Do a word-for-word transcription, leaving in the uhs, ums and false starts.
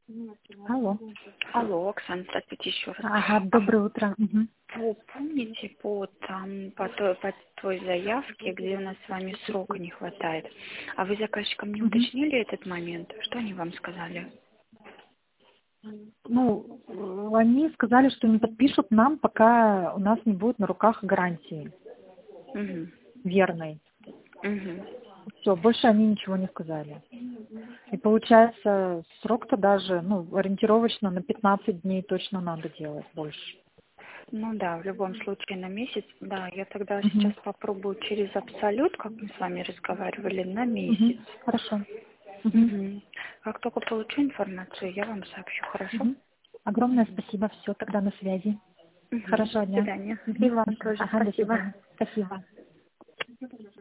Алло. Алло, Оксана, здравствуйте еще раз. Ага, доброе утро. Мгм. Вы помните по, там, по, той, по той заявке, где у нас с вами срока не хватает? А вы заказчикам не Мгм. уточнили этот момент? Что они вам сказали? Ну, э, они сказали, что не подпишут нам, пока у нас не будет на руках гарантии Угу. верной. Угу. Все, больше они ничего не сказали. И получается, срок-то даже, ну, ориентировочно на пятнадцать дней точно надо делать больше. Ну да, в любом случае на месяц. Да, я тогда сейчас Мгм. попробую через Абсолют, как мы с вами разговаривали, на месяц. Мгм. Хорошо. Мгм. Угу. Как только получу информацию, я вам сообщу, хорошо? Мгм. Огромное спасибо. Все, тогда на связи. Угу. Хорошего До дня. свидания. И Мгм. вам тоже Ага, до спасибо. свидания. Спасибо.